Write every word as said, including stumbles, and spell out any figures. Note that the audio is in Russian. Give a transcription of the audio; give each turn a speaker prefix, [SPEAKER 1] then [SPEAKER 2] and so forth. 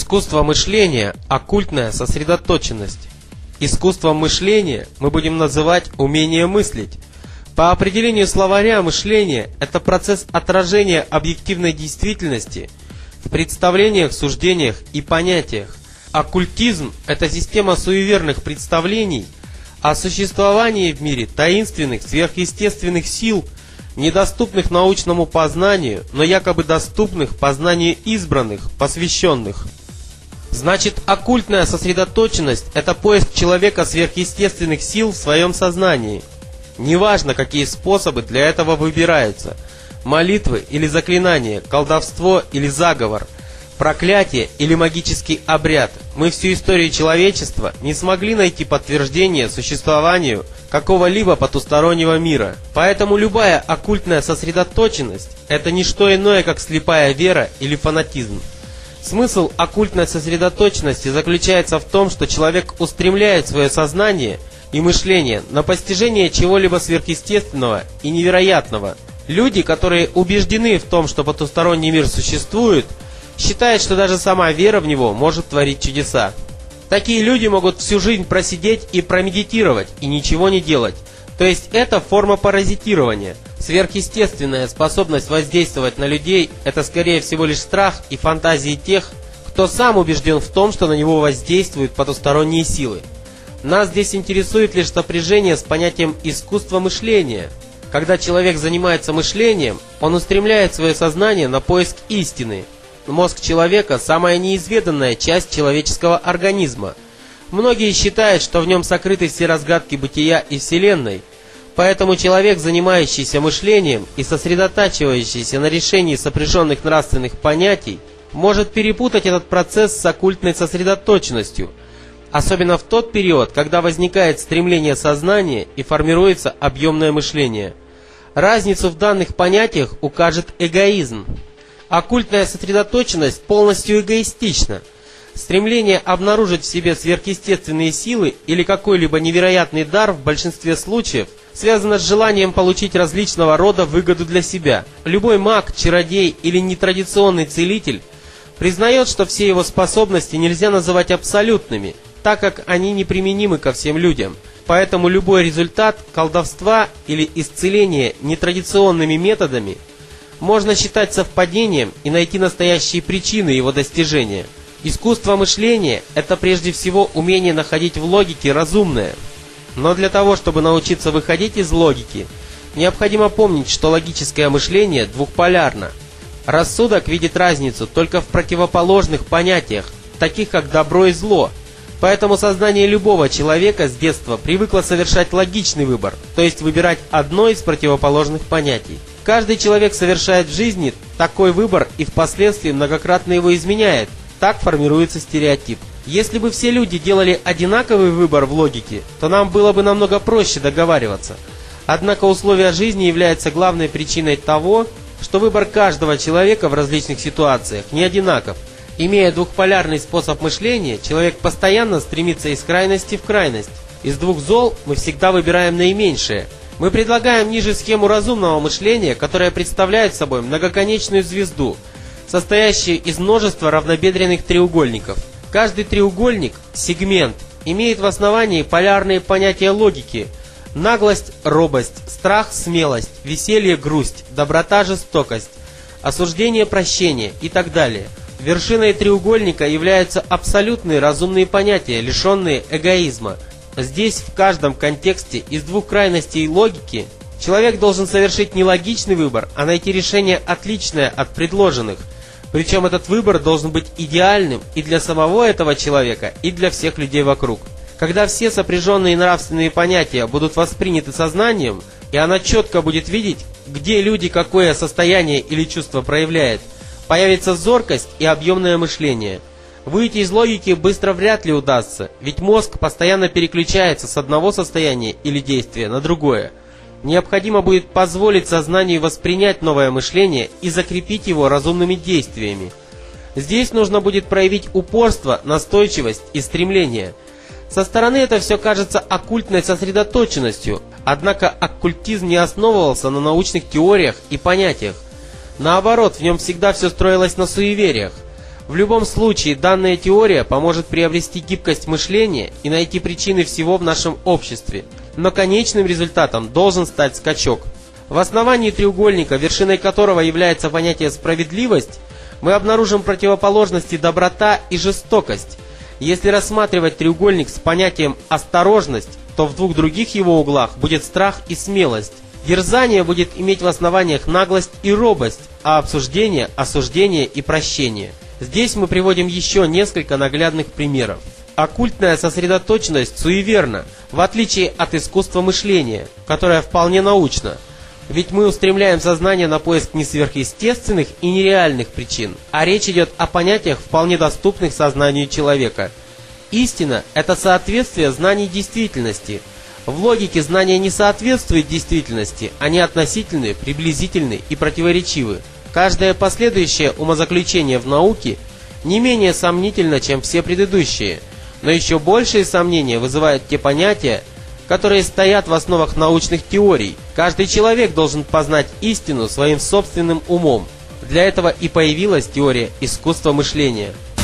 [SPEAKER 1] Искусство мышления – оккультная сосредоточенность. Искусством мышления мы будем называть умение мыслить. По определению словаря, мышление – это процесс отражения объективной действительности в представлениях, суждениях и понятиях. Оккультизм – это система суеверных представлений о существовании в мире таинственных, сверхъестественных сил, недоступных научному познанию, но якобы доступных познанию избранных, посвященных. Значит, оккультная сосредоточенность – это поиск человека сверхъестественных сил в своем сознании. Неважно, какие способы для этого выбираются – молитвы или заклинания, колдовство или заговор, проклятие или магический обряд. Мы всю историю человечества не смогли найти подтверждение существованию какого-либо потустороннего мира. Поэтому любая оккультная сосредоточенность – это не что иное, как слепая вера или фанатизм. Смысл оккультной сосредоточенности заключается в том, что человек устремляет свое сознание и мышление на постижение чего-либо сверхъестественного и невероятного. Люди, которые убеждены в том, что потусторонний мир существует, считают, что даже сама вера в него может творить чудеса. Такие люди могут всю жизнь просидеть и промедитировать, и ничего не делать. То есть это форма паразитирования. Сверхъестественная способность воздействовать на людей – это скорее всего лишь страх и фантазии тех, кто сам убежден в том, что на него воздействуют потусторонние силы. Нас здесь интересует лишь сопряжение с понятием искусства мышления. Когда человек занимается мышлением, он устремляет свое сознание на поиск истины. Мозг человека – самая неизведанная часть человеческого организма. Многие считают, что в нем сокрыты все разгадки бытия и Вселенной. Поэтому человек, занимающийся мышлением и сосредотачивающийся на решении сопряженных нравственных понятий, может перепутать этот процесс с оккультной сосредоточенностью, особенно в тот период, когда возникает стремление сознания и формируется объемное мышление. Разницу в данных понятиях укажет эгоизм. Оккультная сосредоточенность полностью эгоистична. Стремление обнаружить в себе сверхъестественные силы или какой-либо невероятный дар в большинстве случаев связано с желанием получить различного рода выгоду для себя. Любой маг, чародей или нетрадиционный целитель признает, что все его способности нельзя называть абсолютными, так как они неприменимы ко всем людям. Поэтому любой результат колдовства или исцеления нетрадиционными методами можно считать совпадением и найти настоящие причины его достижения. Искусство мышления – это прежде всего умение находить в логике разумное. Но для того, чтобы научиться выходить из логики, необходимо помнить, что логическое мышление двухполярно. Рассудок видит разницу только в противоположных понятиях, таких как добро и зло. Поэтому сознание любого человека с детства привыкло совершать логичный выбор, то есть выбирать одно из противоположных понятий. Каждый человек совершает в жизни такой выбор и впоследствии многократно его изменяет. Так формируется стереотип. Если бы все люди делали одинаковый выбор в логике, то нам было бы намного проще договариваться. Однако условия жизни являются главной причиной того, что выбор каждого человека в различных ситуациях не одинаков. Имея двухполярный способ мышления, человек постоянно стремится из крайности в крайность. Из двух зол мы всегда выбираем наименьшее. Мы предлагаем ниже схему разумного мышления, которая представляет собой многоконечную звезду, состоящую из множества равнобедренных треугольников. Каждый треугольник, сегмент, имеет в основании полярные понятия логики: наглость, робость, страх, смелость, веселье, грусть, доброта, жестокость, осуждение, прощение и так далее. Вершиной треугольника являются абсолютные разумные понятия, лишенные эгоизма. Здесь в каждом контексте из двух крайностей логики человек должен совершить не логичный выбор, а найти решение, отличное от предложенных. Причем этот выбор должен быть идеальным и для самого этого человека, и для всех людей вокруг. Когда все сопряженные нравственные понятия будут восприняты сознанием, и она четко будет видеть, где люди какое состояние или чувство проявляют, появится зоркость и объемное мышление. Выйти из логики быстро вряд ли удастся, ведь мозг постоянно переключается с одного состояния или действия на другое. Необходимо будет позволить сознанию воспринять новое мышление и закрепить его разумными действиями. Здесь нужно будет проявить упорство, настойчивость и стремление. Со стороны это все кажется оккультной сосредоточенностью, однако оккультизм не основывался на научных теориях и понятиях. Наоборот, в нем всегда все строилось на суевериях. В любом случае, данная теория поможет приобрести гибкость мышления и найти причины всего в нашем обществе, но конечным результатом должен стать скачок. В основании треугольника, вершиной которого является понятие «справедливость», мы обнаружим противоположности доброта и жестокость. Если рассматривать треугольник с понятием «осторожность», то в двух других его углах будет страх и смелость. Дерзание будет иметь в основаниях наглость и робость, а обсуждение – осуждение и прощение. Здесь мы приводим еще несколько наглядных примеров. Оккультная сосредоточенность суеверна, в отличие от искусства мышления, которое вполне научно. Ведь мы устремляем сознание на поиск не сверхъестественных и нереальных причин, а речь идет о понятиях, вполне доступных сознанию человека. Истина – это соответствие знаний действительности. В логике знания не соответствуют действительности, они относительны, приблизительны и противоречивы. Каждое последующее умозаключение в науке не менее сомнительно, чем все предыдущие, но еще большие сомнения вызывают те понятия, которые стоят в основах научных теорий. Каждый человек должен познать истину своим собственным умом. Для этого и появилась теория искусства мышления.